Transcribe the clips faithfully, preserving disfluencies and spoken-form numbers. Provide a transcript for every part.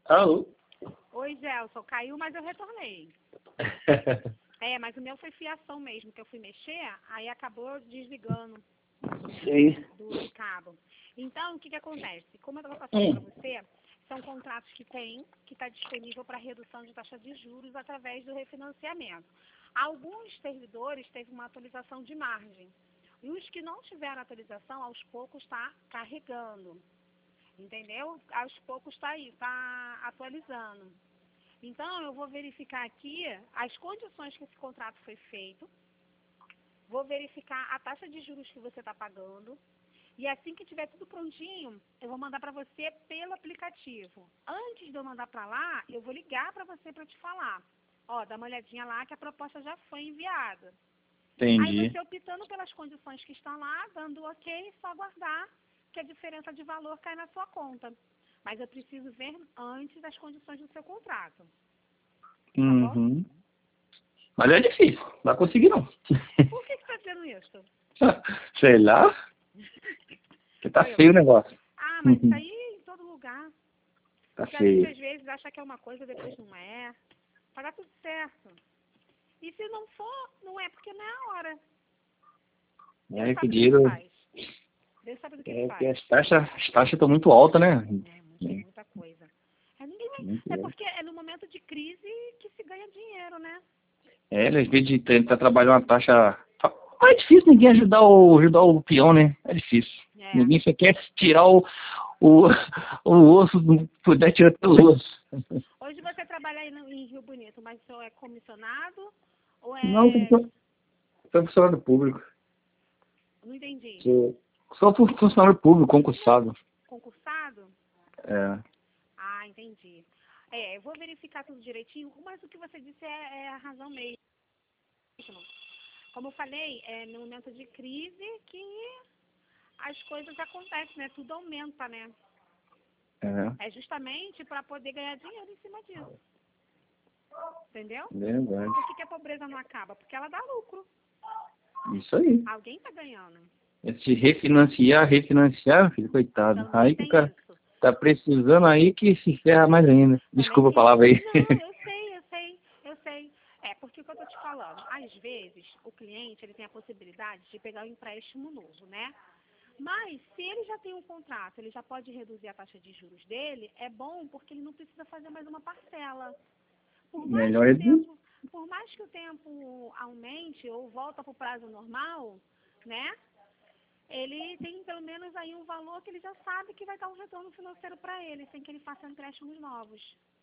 Alô? Oi, Gelson. Caiu, mas eu retornei. É, mas o meu foi fiação mesmo, que eu fui mexer, aí acabou desligando Sim. do, do cabo. Então, o que que acontece? Como eu estava passando Hum. para você, são contratos que tem, que está disponível para redução de taxa de juros através do refinanciamento. Alguns servidores teve uma atualização de margem. E os que não tiveram atualização, aos poucos está carregando. Entendeu? Aos poucos está aí, está atualizando. Então, eu vou verificar aqui as condições que esse contrato foi feito, vou verificar a taxa de juros que você está pagando, e assim que tiver tudo prontinho, eu vou mandar para você pelo aplicativo. Antes de eu mandar para lá, eu vou ligar para você para te falar. Ó, dá uma olhadinha lá que a proposta já foi enviada. Entendi. Aí você optando pelas condições que estão lá, dando ok, só aguardar que a diferença de valor cai na sua conta. Mas eu preciso ver antes as condições do seu contrato. Tá bom? Uhum. Mas é difícil, não vai conseguir não. Por que que tá dizendo isso? Sei lá, que tá Olha, feio o negócio. ah, mas isso aí em todo lugar. Tá Porque a gente feio. às vezes acha que é uma coisa, depois não é. Vai dar tudo certo. E se não for, não é porque não é a hora. Deus É que sabe do que ele dinheiro, faz. Deus sabe do que ele é que faz. as taxas, as taxas estão muito altas, né? É, muita, muita coisa. É, ninguém vai, Muito é alto. porque é no momento de crise que se ganha dinheiro, né? É, às vezes de tentar trabalhar uma taxa. É difícil ninguém ajudar o, ajudar o peão, né? É difícil. É. Ninguém só quer tirar o, o, o osso, não puder tirar pelo osso. Hoje você trabalha aí no, em Rio Bonito, mas o senhor é comissionado ou Não, é... sou sou funcionário público. Não entendi. Sou, sou fun- funcionário público, concursado. Concursado? É. Ah, entendi. É, eu vou verificar tudo direitinho, mas o que você disse é, é a razão mesmo. Como eu falei, é no momento de crise que as coisas acontecem, né? Tudo aumenta, né? É. É justamente para poder ganhar dinheiro em cima disso. Entendeu? Verdade. Por que que a pobreza não acaba? Porque ela dá lucro. Isso aí. Alguém está ganhando. Se refinanciar, refinanciar, filho, coitado. Também Aí que o tem cara isso. tá precisando aí que se ferra mais ainda. Também Desculpa a tem isso. palavra aí. Não, eu sei, eu sei, eu sei. É, porque o que eu tô te falando, às vezes o cliente ele tem a possibilidade de pegar um empréstimo novo, né? Mas se ele já tem um contrato, ele já pode reduzir a taxa de juros dele, é bom porque ele não precisa fazer mais uma parcela. Por mais que Melhor o é de... tempo, por mais que o tempo aumente ou volta para o prazo normal, né? Ele tem pelo menos aí um valor que ele já sabe que vai dar um retorno financeiro para ele, sem que ele faça empréstimos novos.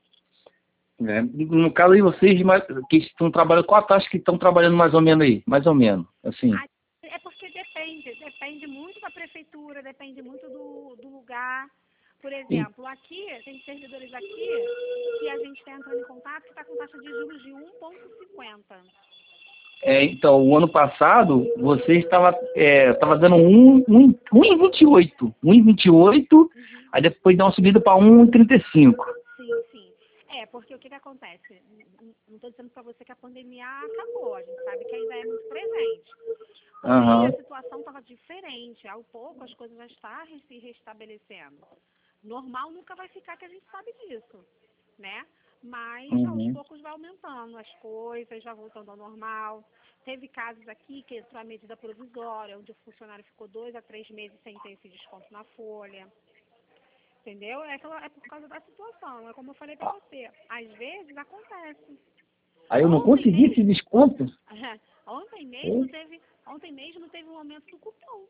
né? No caso aí, vocês mais- que estão trabalhando, qual a taxa que estão trabalhando mais ou menos aí? Mais ou menos, assim. Ah, é porque depende, depende muito da prefeitura, depende muito do, do lugar. Por E, exemplo, aqui, tem servidores aqui que a gente está entrando em contato que está com taxa de juros de um vírgula cinquenta. é, então, o ano passado, você estava é, estava dando um, um, um vírgula vinte e oito. um vírgula vinte e oito, Uhum. aí depois dá uma subida para um vírgula trinta e cinco. Sim, sim. É, porque o que, que acontece? Não estou dizendo para você que a pandemia acabou, a gente sabe que ainda é muito presente. Porém, a Aham. situação estava diferente. Ao pouco, as coisas já estão se restabelecendo. Normal nunca vai ficar, que a gente sabe disso, né? Mas, aos Uhum. poucos, vai aumentando as coisas, já voltando ao normal. Teve casos aqui que entrou a medida provisória, onde o funcionário ficou dois a três meses sem ter esse desconto na folha. Entendeu? É, aquela, é por causa da situação. É como eu falei para você. Às vezes, acontece. Aí eu não Ontem consegui esse mesmo, desconto. ontem mesmo Pô, teve, ontem mesmo teve um aumento do cupom.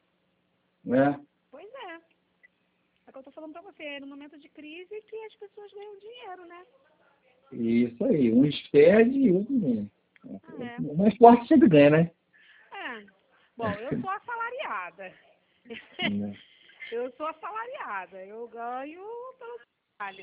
né? Pois é. É o que eu tô falando pra você, é no momento de crise que as pessoas ganham dinheiro, né? Isso aí, uns perde e outros ganha. É. O mais forte sempre ganha, né? É. Bom, eu sou assalariada. Né? Eu sou assalariada. Eu ganho pelo trabalho.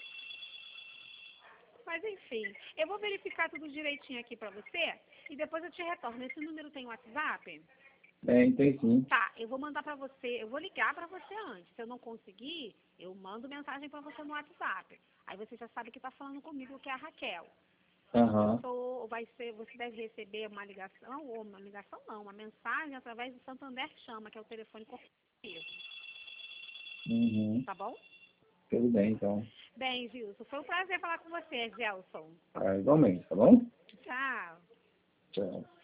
Mas enfim, eu vou verificar tudo direitinho aqui pra você e depois eu te retorno. Esse número tem WhatsApp? É, então sim. Tá, eu vou mandar pra você, eu vou ligar pra você antes. Se eu não conseguir, eu mando mensagem pra você no WhatsApp. Aí você já sabe que tá falando comigo, que é a Raquel. Eu Aham. sou, vai ser, você deve receber uma ligação, ou uma ligação não, uma mensagem através do Santander Chama, que é o telefone corporativo. Uhum. Tá bom? Tudo bem, então. Bem, Gilson, foi um prazer falar com você, Gelson. Ah, igualmente, tá bom? Tchau. Tchau.